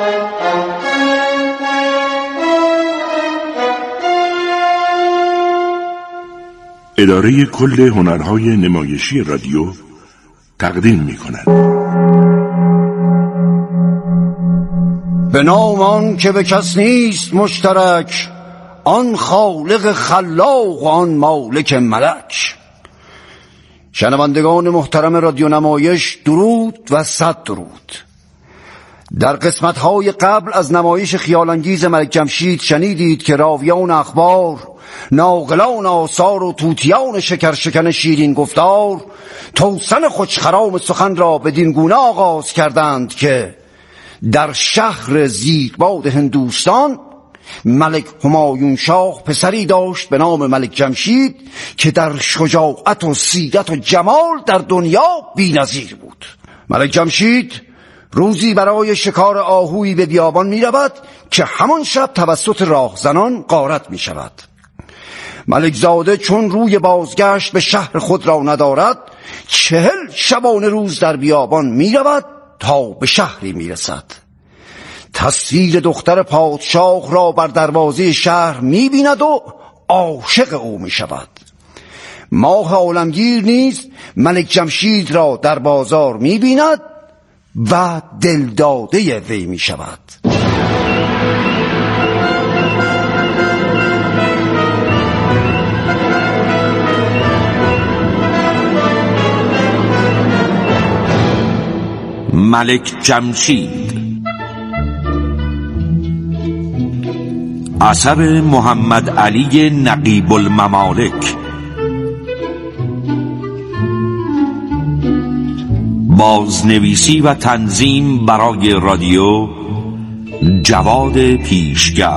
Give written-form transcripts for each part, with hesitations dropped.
اداره کل هنرهای نمایشی رادیو تقدیم می‌کند. به نام آن که به کس نیست مشترک، آن خالق خلاق و آن مالک ملک. شنوندگان محترم رادیو نمایش، درود و صد درود. در قسمت‌های قبل از نمایش خیال‌انگیز ملک جمشید شنیدید که راویان اخبار، ناقلان آثار و طوطیان شکرشکن شیرین گفتار توسن خوشخرام سخن را بدین گونه آغاز کردند که در شهر زیرباد هندوستان ملک همایون شاه پسری داشت به نام ملک جمشید که در شجاعت و سیرت و جمال در دنیا بی‌نظیر بود. ملک جمشید روزی برای شکار آهویی به بیابان می رود که همان شب توسط راهزنان غارت می شود. ملک زاده چون روی بازگشت به شهر خود را ندارد، 40 شبانه روز در بیابان می رود تا به شهری می رسد. تصویر دختر پادشاه را بر دروازه شهر می بیند و عاشق او می شود. ماه عالمگیر نیز ملک جمشید را در بازار می بیند و دلداده وی می شود. ملک جمشید اثر محمد علی نقیب الممالک، بازنویسی و تنظیم برای رادیو جواد پیشگر.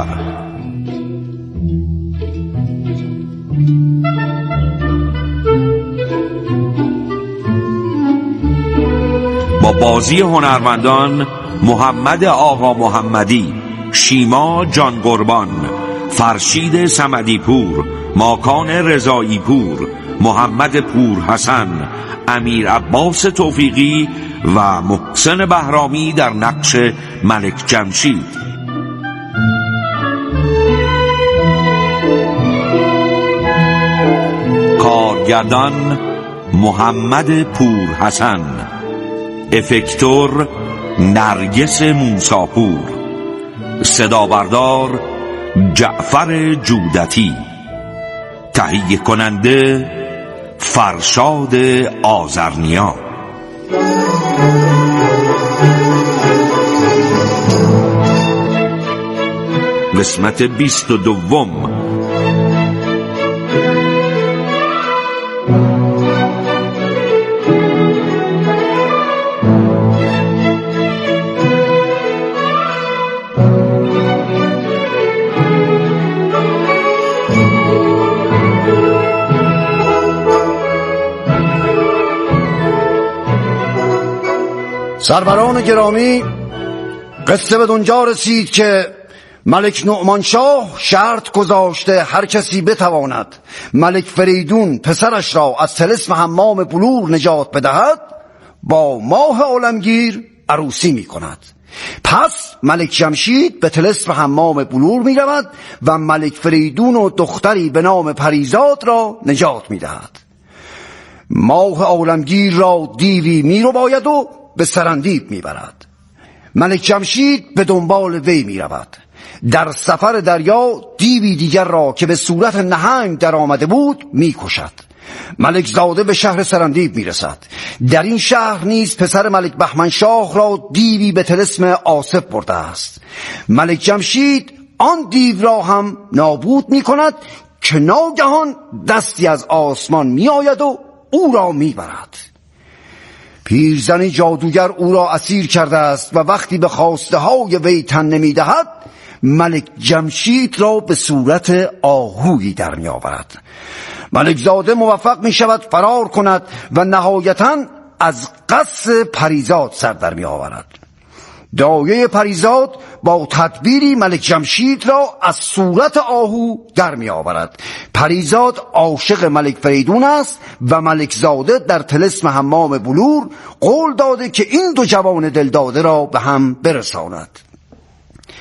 با بازی هنرمندان محمد آقا محمدی، شیما جان قربان، فرشید صمدی پور، ماکان رضایی پور، محمد پور حسن، امیر عباس توفیقی و محسن بهرامی در نقش ملک جمشید. کارگردان محمد پور حسن، افکتور نرگس موساپور، صدا بردار جعفر جودتی، تهیه کننده فرشاد آذرنیا. قسمت 22. سروران گرامی، قصه به دنجا رسید که ملک نعمان شاه شرط گذاشته هر کسی بتواند ملک فریدون پسرش را از طلسم حمام بلور نجات بدهد با ماه عالمگیر عروسی می کند. پس ملک جمشید به طلسم حمام بلور می رود و ملک فریدون و دختری به نام پریزاد را نجات می دهد. ماه عالمگیر را دیوی می رو باید و به سرندیب می برد. ملک جمشید به دنبال وی می رود. در سفر دریا دیوی دیگر را که به صورت نهنگ در آمده بود می کشد. ملک زاده به شهر سرندیب می رسد. در این شهر نیز پسر ملک بهمن شاه را دیوی به طلسم آصف برده است. ملک جمشید آن دیو را هم نابود می کند که ناگهان دستی از آسمان می آید و او را می برد. پیرزن جادوگر او را اسیر کرده است و وقتی به خواسته های وی تن نمی دهد ملک جمشید را به صورت آهویی در می آورد. ملک زاده موفق می شود فرار کند و نهایتاً از قصر پریزاد سر در می آورد. دایه پریزاد با تدبیری ملک جمشید را از صورت آهو در می آورد. پریزاد عاشق ملک فریدون است و ملک زاده در طلسم حمام بلور قول داده که این دو جوان دلداده را به هم برساند.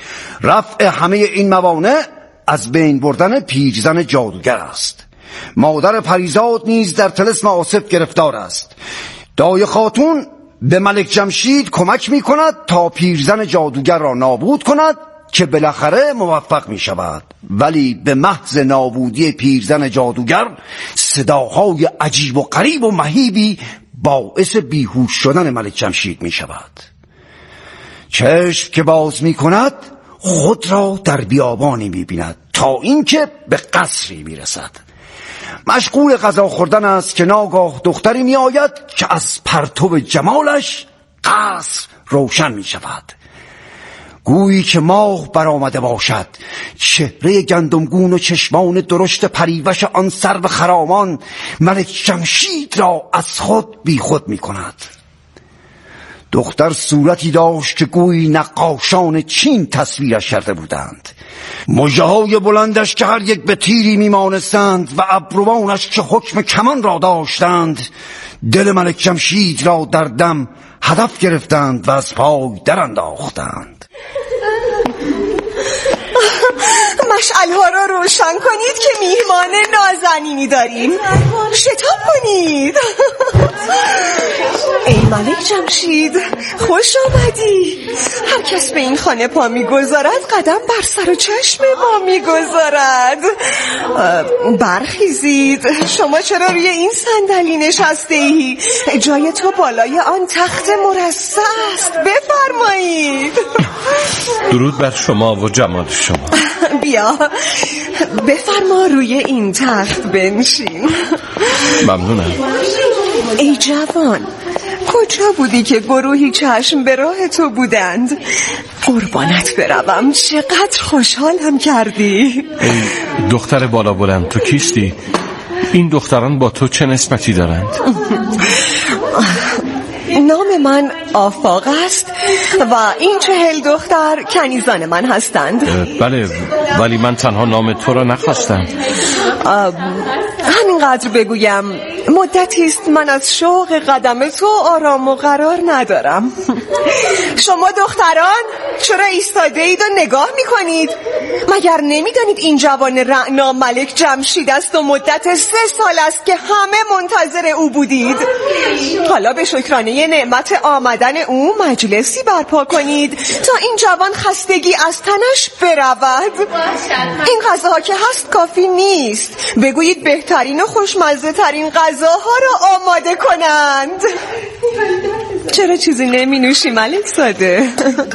رفع همه این موانع از بین بردن پیرزن جادوگر است. مادر پریزاد نیز در طلسم آصف گرفتار است. دایه خاتون به ملک جمشید کمک می کند تا پیرزن جادوگر را نابود کند که بالاخره موفق می شود، ولی به محض نابودی پیرزن جادوگر صداهای عجیب و غریب و مهیبی باعث بیهوش شدن ملک جمشید می شود. چشم که باز می کند خود را در بیابانی می بیند تا اینکه به قصری می رسد. مشغول غذا خوردن است که ناگاه دختری می آید که از پرتو جمالش قصر روشن می شود. گویی که ماه برآمده باشد. چهره گندمگون و چشمان درشت پریوش آن سرو خرامان ملک جمشید را از خود بی خود می کند. دختر صورتی داشت که گویی نقاشان چین تصویرش کرده بودند. مژه‌های بلندش که هر یک به تیری میمانستند و ابروانش که حکم کمان را داشتند دل ملک جمشید را در دم هدف گرفتند و از پای در انداختند. مشعل‌ها را روشن کنید که میهمان نازنینی داریم. شتاب کنید. ای ملک جمشید، خوش آمدی. هر کس به این خانه پا میگذارد قدم بر سر و چشم ما میگذارد. برخیزید. شما چرا روی این صندلی نشسته ای؟ جای تو بالای آن تخت مرصع است. بفرمایید. درود بر شما و جمال شما. بیا بفرما روی این تخت بنشین. ممنونم. ای جوان، کجا بودی که گروهی چشم به راه تو بودند؟ قربانت بروم، چقدر خوشحالم کردی. ای دختر بالا بلند، تو کیستی؟ این دختران با تو چه نسبتی دارند؟ نام من آفاق است و این 40 دختر کنیزان من هستند. بله، ولی من تنها نام تو را نخواستم. همینقدر بگویم مدتی است من از شوق قدم تو آرام و قرار ندارم. شما دختران چرا ایستاده اید و نگاه میکنید؟ مگر نمیدانید این جوان رعنا ملک جمشید است و مدت 3 سال است که همه منتظر او بودید؟ حالا به شکرانه نعمت آمدن او مجلسی برپا کنید تا این جوان خستگی از تنش برود. این غذاها که هست کافی نیست. بگویید بهترین و خوشمزه ترین غذاها را آماده کنند. چرا چیزی نمی نوشی ملک زاده؟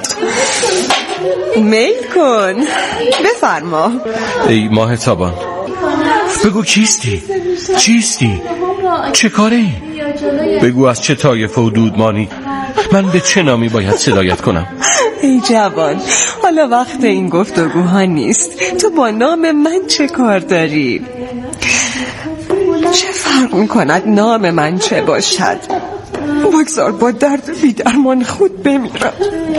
میل کن، بفرما. ای ماه تابان، بگو کیستی؟ چیستی؟ چه کاره ای؟ بگو از چه طایفه و دودمانی؟ من به چه نامی باید صدایت کنم؟ ای جوان، حالا وقت این گفتگوها نیست. تو با نام من چه کار داری؟ چه فرق می‌کند نام من چه باشد؟ بگذار با درد بی درمان خود بمیرم.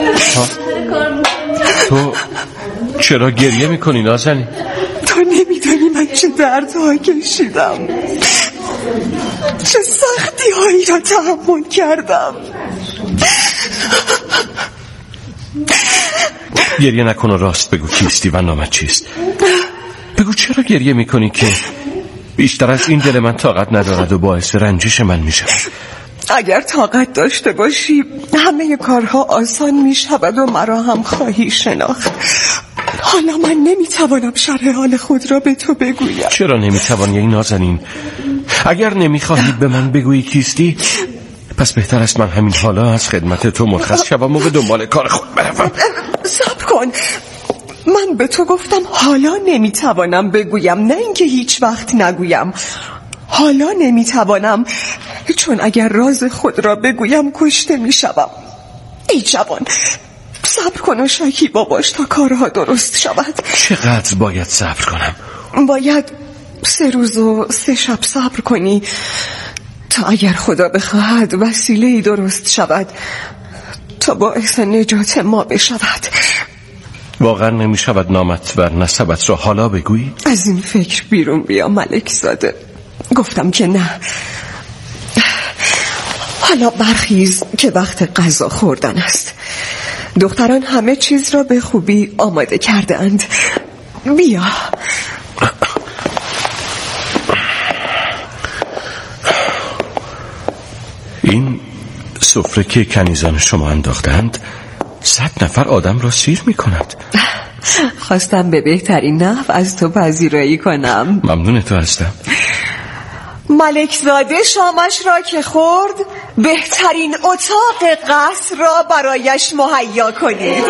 تو چرا گریه میکنی نازنین؟ تو نمیدانی من چه دردها کشیدم، چه سختی هایی را تحمل کردم. گریه نکن و راست بگو کیستی و نامت چیست؟ بگو چرا گریه میکنی که بیشتر از این دل من طاقت ندارد و باعث رنجش من میشه. اگر طاقت داشته باشی همه کارها آسان میشود و مرا هم خواهی شناخت. حالا من نمیتوانم شرح حال خود را به تو بگویم. چرا نمیتوانی ای نازنین؟ اگر نمیخواهی به من بگویی کیستی، پس بهتر است من همین حالا از خدمت تو مرخص شوم و به دنبال کار خود بروم. صبر کن، من به تو گفتم حالا نمیتوانم بگویم، نه اینکه هیچ وقت نگویم. حالا نمیتوانم، چون اگر راز خود را بگویم کشته میشوم. ای جوان، صبر کن و شکیبا باش تا کارها درست شود. چقدر باید صبر کنم؟ باید 3 روز و 3 شب صبر کنی تا اگر خدا بخواهد وسیله‌ای درست شود تا باعث نجات ما بشود. واقعا نمی شود نامت و نسبت را حالا بگویی؟ از این فکر بیرون بیا ملک زاده. گفتم که نه. حالا برخیز که وقت غذا خوردن است. دختران همه چیز را به خوبی آماده کردند. بیا. این سفره که کنیزان شما انداختند 100 نفر آدم را سیر می کند. خواستم به بهترین نحو از تو پذیرایی کنم. ممنون تو هستم. ملک زاده شامش را که خورد، بهترین اتاق قصر را برایش مهیا کنید.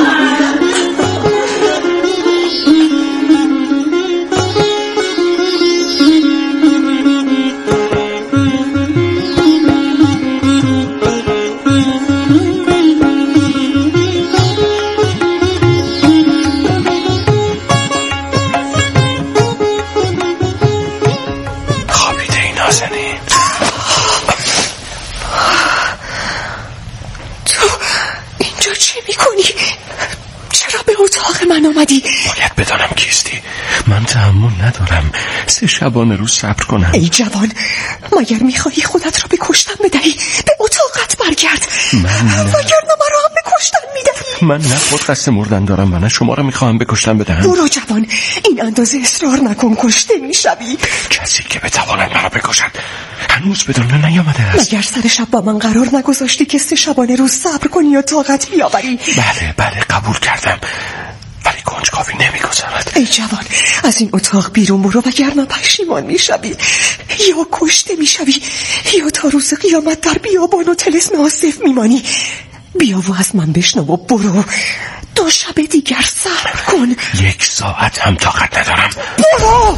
من آمدی؟ باید بدانم کیستی. من تحمل ندارم 3 شبانه روز صبر کنم. ای جوان، مگر میخواهی خودت را به کشتن بدهی؟ به اتاقت برگرد. وگرنه مرا هم به کشتن میدهی. من نه خود قصد مردن دارم و نه شما را میخواهم به کشتن بدهم. برو جوان، این اندازه اصرار نکن، کشته میشوی. کسی که بتواند مرا بکشد هنوز به دنیا نیامده است. مگر سر شب با من قرار نگذاشتی که 3 شبانه روز صبر کنی و طاقت بیاوری؟ بله قبول کردم، ولی کنجکاوی نمیگذارد. ای جوان، از این اتاق بیرون برو وگرنه پشیمان میشوی. یا کشته میشوی یا تا روز قیامت در بیابان و طلسم آصف میمانی. بیا و از من بشنو و برو. 2 شب دیگر صبر کن. 1 ساعت هم طاقت ندارم. برو.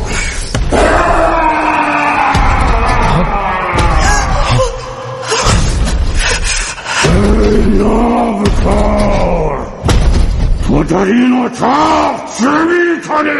تو در این اتاق چه میکنی؟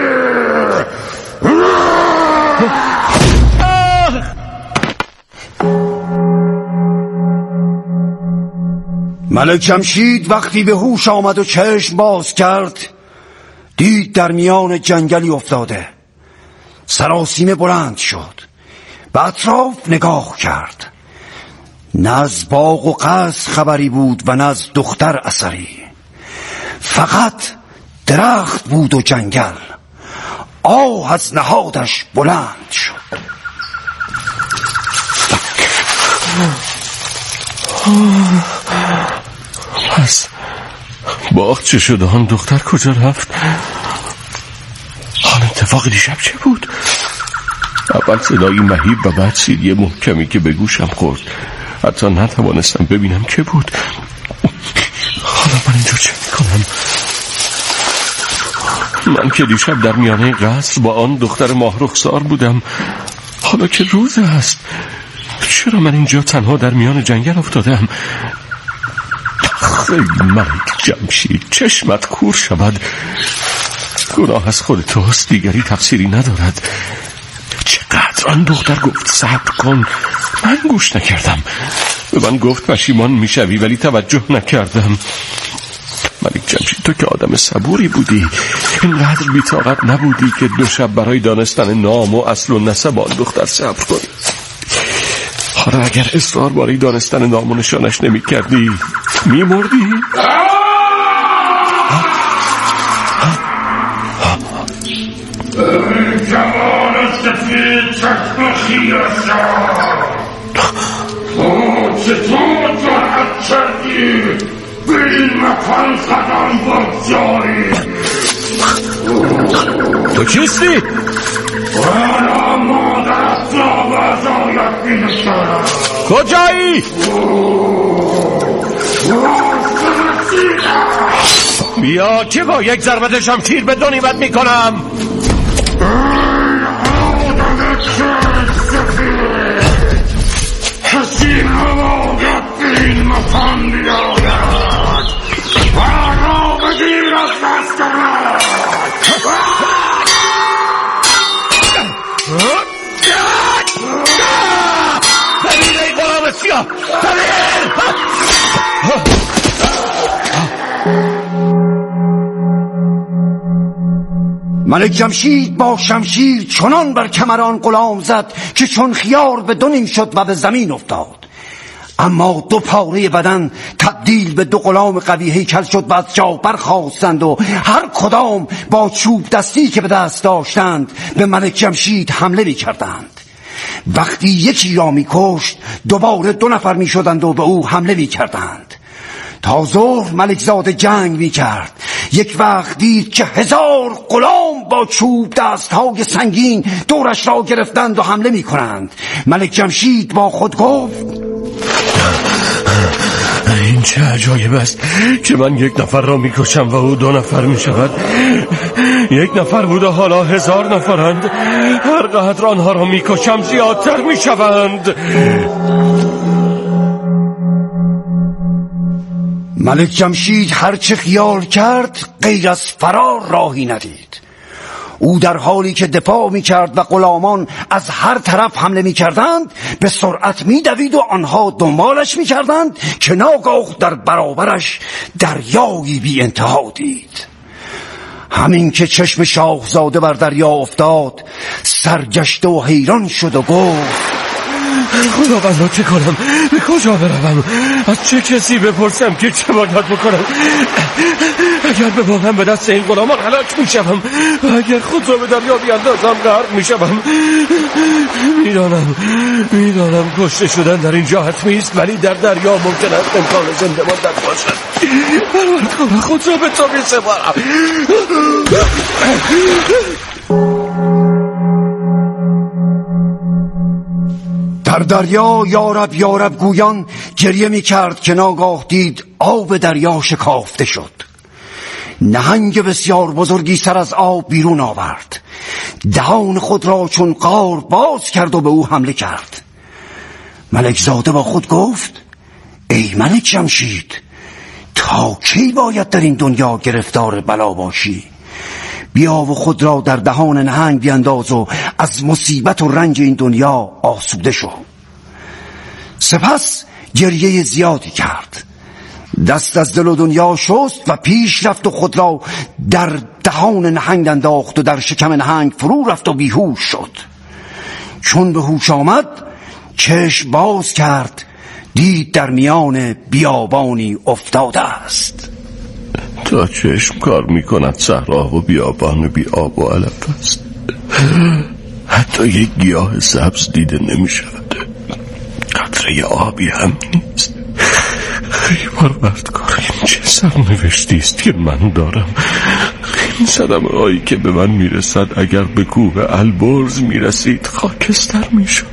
ملک جمشید وقتی به هوش آمد و چشم باز کرد، دید در میان جنگلی افتاده. سراسیمه بلند شد، به اطراف نگاه کرد. نه از باغ و قصر خبری بود و نه از دختر اثری. فقط درخت بود و جنگل. آه از نهادش بلند شد. پس باغ چه شد؟ آن دختر کجا رفت؟ آن اتفاق دیشب چه بود؟ اول صدایی مهیب و بعد سیلی محکمی که به گوشم خورد. حتی نتوانستم ببینم که بود. حالا من اینجا چه میکنم؟ من که دیشب در میانه قصر با آن دختر ماه رخسار بودم، حالا که روز است. چرا من اینجا تنها در میان جنگل افتادم؟ خیلی ملک جمشید، چشمت کور شود. گناه از خود توست، دیگری تفسیری ندارد. چقدر آن دختر گفت صبر کن، من گوش نکردم. به من گفت پشیمان میشوی، ولی توجه نکردم. ملک جمشید، تو که آدم صبوری بودی، اینقدر بی‌طاقت نبودی که 2 شب برای دانستن نام و اصل و نسب آن دختر صبر کنی. حالا اگر اصرار برای دانستن نام و نشانش نمی کردی می مردی؟ ای جوان سفید چشم خیرشا، تو چطور جرأت کردی به این مکان قدم بگذاری؟ تو کیستی؟ والا مادرت را وضایت بینشارم. کجایی؟ بیا که با 1 ضربت شمشیر به 2 نیمت میکنم. کسی نباید به این مکان بیاید و را بگیر از دست من. ببین ای غلام سیاه، ملک جمشید با شمشیر چنان بر کمران غلام زد که چون خیار به 2 نیم شد و به زمین افتاد. اما دو پاره بدن تبدیل به دو غلام قوی هیکل شد و از جا برخاستند و هر کدام با چوب دستی که به دست داشتند به ملک جمشید حمله می کردند. وقتی یکی را می کشت دوباره 2 نفر می شدند و به او حمله می کردند. تا ظهر ملک زاده جنگ می کرد. یک وقت دید که 1000 غلام با چوب دستهای سنگین دورش را گرفتند و حمله می کنند. ملک جمشید با خود گفت این چه عجایب است که من 1 نفر را می کشم و او 2 نفر می شود. 1 نفر بود و حالا 1000 نفرند. هر قدر آنها را می کشم زیادتر می شوند. ملک جمشید هرچه خیال کرد غیر از فرار راهی ندید. او در حالی که دفاع می کرد و غلامان از هر طرف حمله می کردند به سرعت می دوید و آنها دنبالش می کردند که ناگاه در برابرش دریایی بی انتها دید. همین که چشم شاهزاده بر دریا افتاد سرگشته و حیران شد و گفت خداوند چه کنم؟ به کجا بروم؟ از چه کسی بپرسم که چه باید بکنم؟ اگر بمانم به دست این غلامان هلاک میشم و اگر خود را به دریا بیاندازم غرق میشم. میدانم کشته شدن در اینجا حتمی است، ولی در دریا ممکن است امکان زنده ماندن باشد. پروردگار خود را به تو میسپارم. در دریا یارب یارب گویان گریه می کرد که ناگاه دید آب دریا شکافته شد. نهنگ بسیار بزرگی سر از آب بیرون آورد، دهان خود را چون قار باز کرد و به او حمله کرد. ملک زاده با خود گفت ای ملک جمشید، تا کی باید در این دنیا گرفتار بلا باشی؟ بیا و خود را در دهان نهنگ بینداز و از مصیبت و رنج این دنیا آسوده شو. سپس گریه زیادی کرد، دست از دل و دنیا شست و پیش رفت و خود را در دهان نهنگ انداخت و در شکم نهنگ فرو رفت و بیهوش شد. چون به هوش آمد چشم باز کرد، دید در میان بیابانی افتاده است. تا چشم کار میکند صحرا و بیابان بی آب و علف است. حتی یک گیاه سبز دیده نمیشود، قطره آبی هم نیست. ای پروردگار، این چه سرنوشتی است که من دارم؟ این صدمه هایی که به من میرسد اگر به کوه البرز میرسید خاکستر میشد.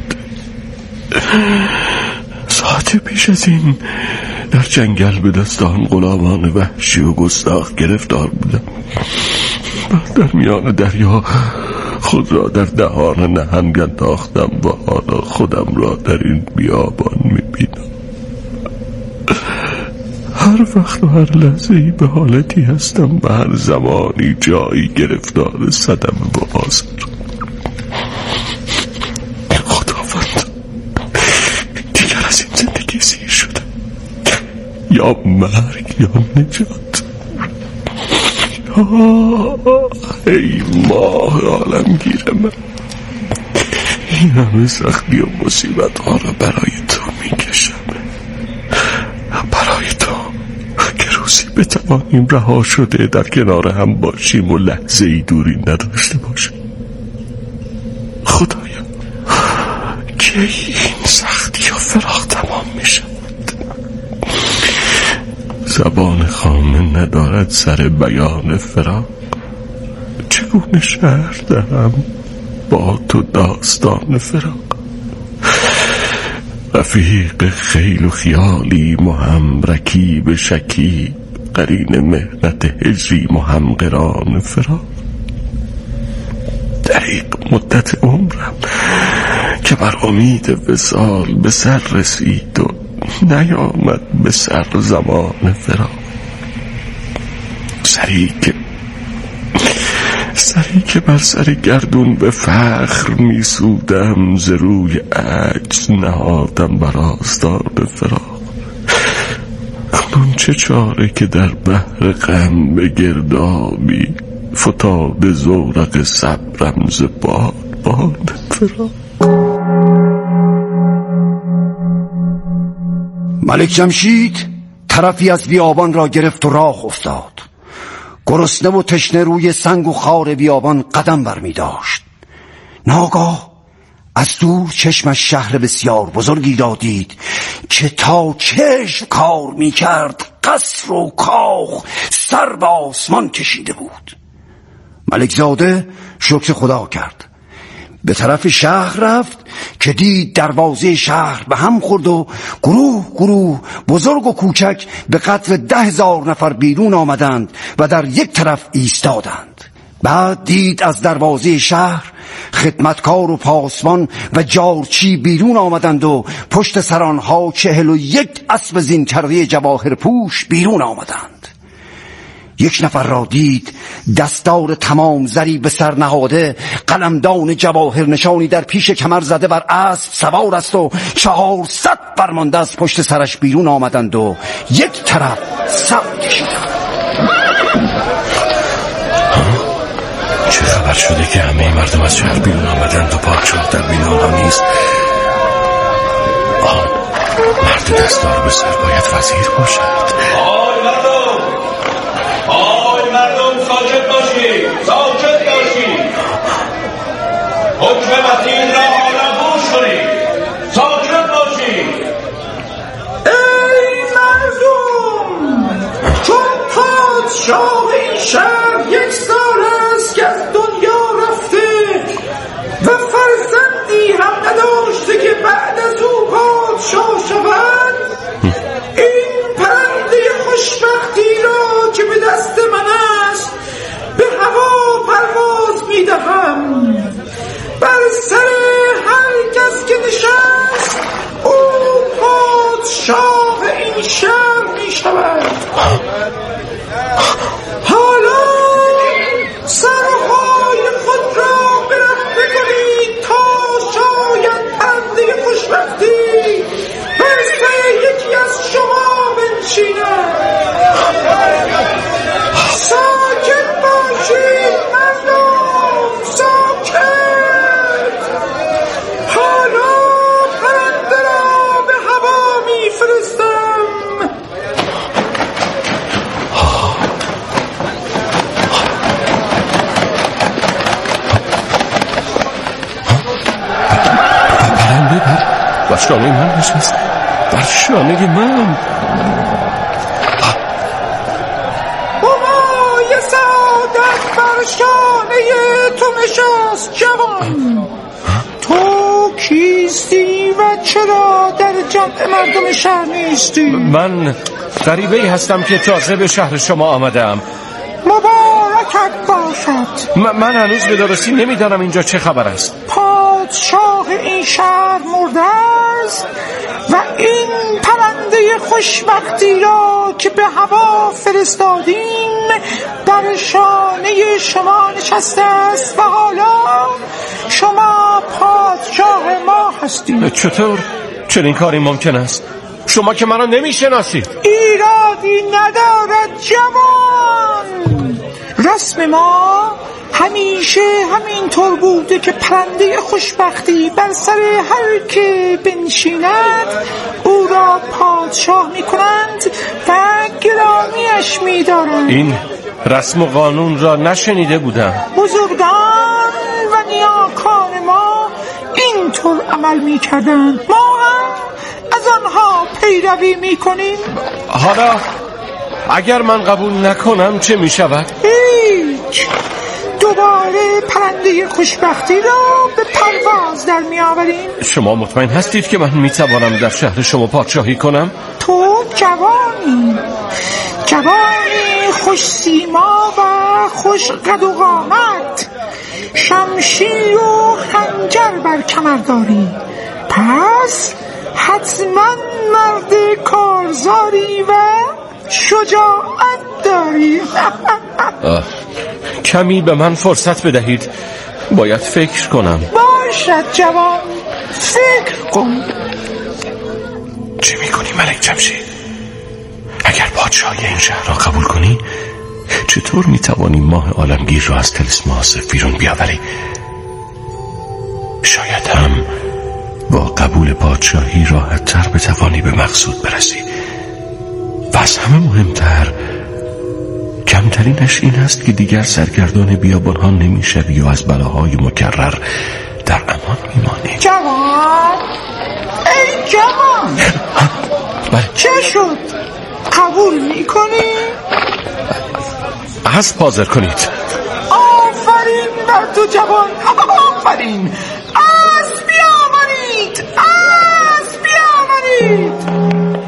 ساعت پیش از این در جنگل به دست آن غلامان وحشی و گستاخ گرفتار بودم. در میان دریا خود را در دهان نهنگ انداختم و حالا خودم را در این بیابان میبینم. هر وقت و هر لحظه‌ای به حالتی هستم و هر زمانی جایی گرفتار صدمه و آزار. خداوند، دیگر از این زندگی سیر شده، یا مرگ یا نجات. ای ماه عالمگیر من، این همه سختی و مصیبت ها را برای تو میکشم، برای تو که روزی بتوانیم رها شده در کنار هم باشیم و لحظه ای دوری نداشته باشیم. خدایا، که این سختی و فراق تمام میشود. زبان خامه ندارد سر بیان فراق، چگونه شرح دهم با تو داستان فراق. رفیق خیل و خیالی مهم رکیب شکیب، قرین مهنت هجری مهم قران فراق. دقیق مدت عمرم که بر امید وصال به سر رسید و نیامد به سر زمان فراق. سری که بر سر گردون به فخر می سودم، ز روی عجز نهادم بر آستان فراق. کنون چه چاره که در بحر غم به گردابی فتاده زورق صبرم ز بادبان فراق. ملک جمشید طرفی از بیابان را گرفت و راه افتاد. گرسنه و تشنه روی سنگ و خار بیابان قدم برمی داشت. ناگاه از دور چشمش شهر بسیار بزرگی را دید که تا چشم کار می کرد قصر و کاخ سر به آسمان کشیده بود. ملک زاده شکر خدا کرد، به طرف شهر رفت که دید دروازه شهر به هم خورد و گروه بزرگ و کوچک به قدر 10,000 نفر بیرون آمدند و در یک طرف ایستادند. بعد دید از دروازه شهر خدمتکار و پاسبان و جارچی بیرون آمدند و پشت سر آنها 41 اسب زین کرده جواهر پوش بیرون آمدند. یک نفر را دید دستار تمام زری به سر نهاده، قلمدان جواهر نشانی در پیش کمر زده بر اسب سوار است و 400 فرمانده از پشت سرش بیرون آمدند و یک طرف سم کشیدند. چه خبر شده که همه مردم از شهر بیرون آمدند و پادشاه در بین آنها نیست؟ آن مرد دستار به سر باید وزیر باشد. آی مردم ساکت باشید، ساکت باشید. حکم وزیر را حالا گوش کنید، ساکت باشید. ای مردم، چون پادشاه این شهر 1 سال است که از دنیا رفته و فرزندی هم نداشته که بعد از او پادشاه شود، این پرنده خوشبختی را که به دست من است به هوا پرواز می دهم. بر سر هر کس که نشست او پادشاه این شهر می شود. حالا سرهای خود را برهنه کنید تا شاید پرنده خوشبختی بر سر یکی از شما بنشیند. ساکت باشید مردم، ساکت. حالا پرنده را به هوا میفرستم. پرنده بر شانه من نشست، بر شانه من. بر شانه تو نشست جوان. تو کیستی و چرا در جمع مردم شهر نیستی؟ من غریبه‌ای هستم که تازه به شهر شما آمدم. مبارکت باشد. من هنوز به درستی نمیدانم اینجا چه خبر است. پادشاه این شهر مرده است و این پرنده خوشبختی را که به هوا فرستادیم بر شانه شما نشسته است و حالا شما پادشاه ما هستید. چطور چنین کاری ممکن است؟ شما که منو نمیشناسید. ایرادی ندارد جوان. رسم ما همیشه همینطور بوده که پرنده خوشبختی بر سر هر که بنشیند او را پادشاه میکنند و گرامیش میدارند. این رسم و قانون را نشنیده بودم. بزرگان و نیاکان ما اینطور عمل میکردند، ما هم از آنها پیروی میکنیم. حالا اگر من قبول نکنم چه میشود؟ هیچ. دوباره پرنده خوشبختی را به پرواز در می آوریم. شما مطمئن هستید که من می توانم در شهر شما پادشاهی کنم؟ تو جوانی خوش سیما و خوش قد و قامت، شمشیر و خنجر بر کمر داری، پس حتما مرد کارزاری و شجاعت داری. کمی به من فرصت بدهید، باید فکر کنم. باشد جوان، فکر کن. چه میکنی ملک جمشید؟ اگر پادشاهی این شهر را قبول کنی چطور میتوانی ماه عالمگیر را از طلسم آصف بیرون بیاوری؟ شاید هم با قبول پادشاهی راحت تر بتوانی به مقصود برسی. و از همه مهمتر کمترینش این است که دیگر سرگردان بیابانها نمیشوی و از بلاهای مکرر در امان میمانی. جوان، ای جوان، چه شد؟ قبول میکنی؟ اسب حاضر کنید. آفرین بر تو جوان، آفرین. اسب بیاورید، اسب بیاورید.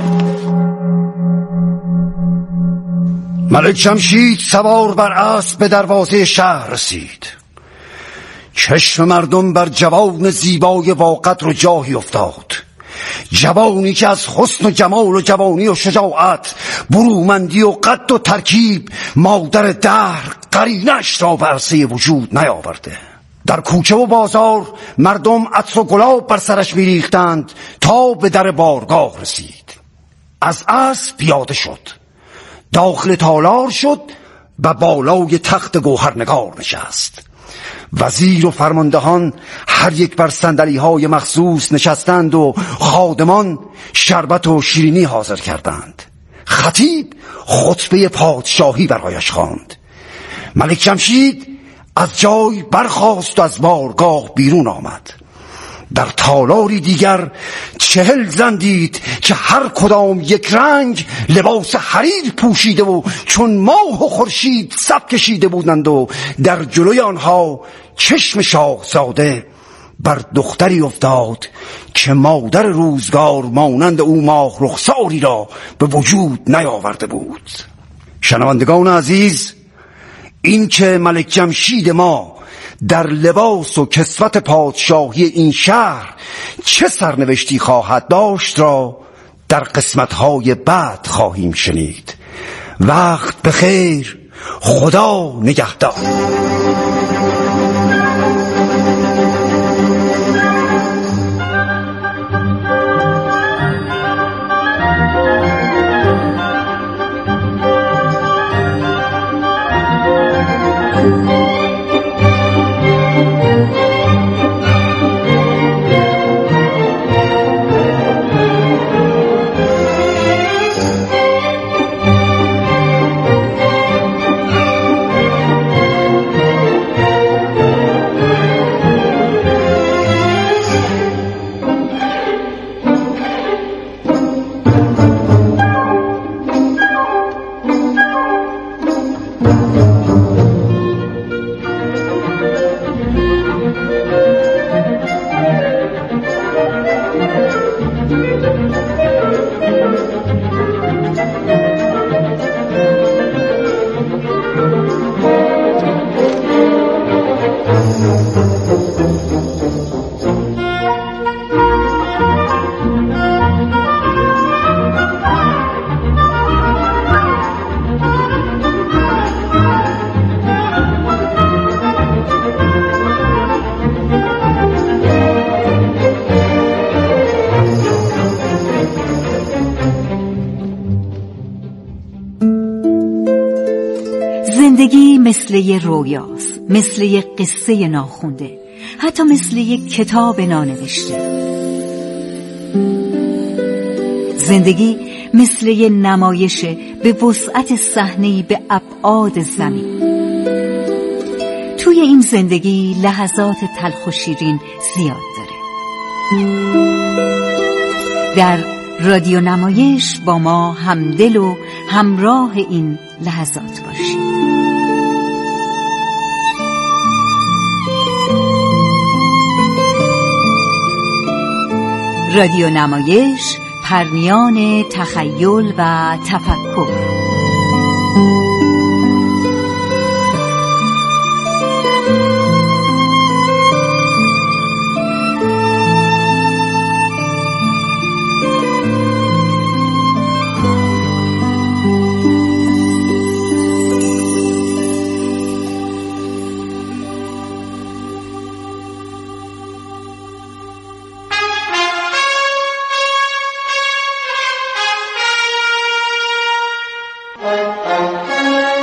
ملک جمشید سوار بر اسب به دروازه شهر رسید. چشم مردم بر جوان زیبای واقدر و جاهی افتاد. جوانی که از حسن و جمال و جوانی و شجاعت، برومندی و قد و ترکیب مادر دهر قرینش را به عرصه وجود نیاورده. در کوچه و بازار مردم عطر و گلاب بر سرش میریختند تا به در بارگاه رسید. از اسب پیاده شد، داخل تالار شد و بالای تخت گوهرنگار نشست. وزیر و فرماندهان هر یک بر صندلی‌های مخصوص نشستند و خادمان شربت و شیرینی حاضر کردند. خطیب خطبه پادشاهی برایش خواند. ملک جمشید از جای برخاست و از بارگاه بیرون آمد. در تالاری دیگر 40 زن دید که هر کدام یک رنگ لباس حریر پوشیده و چون ماه و خورشید صف کشیده بودند و در جلوی آنها چشم شاهزاده بر دختری افتاد که مادر روزگار مانند او ماه رخساری را به وجود نیاورده بود. شنوندگان عزیز، این که ملک جمشید ما در لباس و کسوت پادشاهی این شهر چه سرنوشتی خواهد داشت را در قسمت‌های بعد خواهیم شنید. وقت بخیر، خدا نگهدار. زندگی مثل یه رویاست، مثل یه قصه ناخونده، حتی مثل یه کتاب نانوشته. زندگی مثل یه نمایشه به وسعت صحنه‌ای به ابعاد زمین. توی این زندگی لحظات تلخ و شیرین زیاد داره. در رادیو نمایش با ما همدل و همراه این لحظات باشید. رادیو نمایش، پرمیان تخیل و تفکر.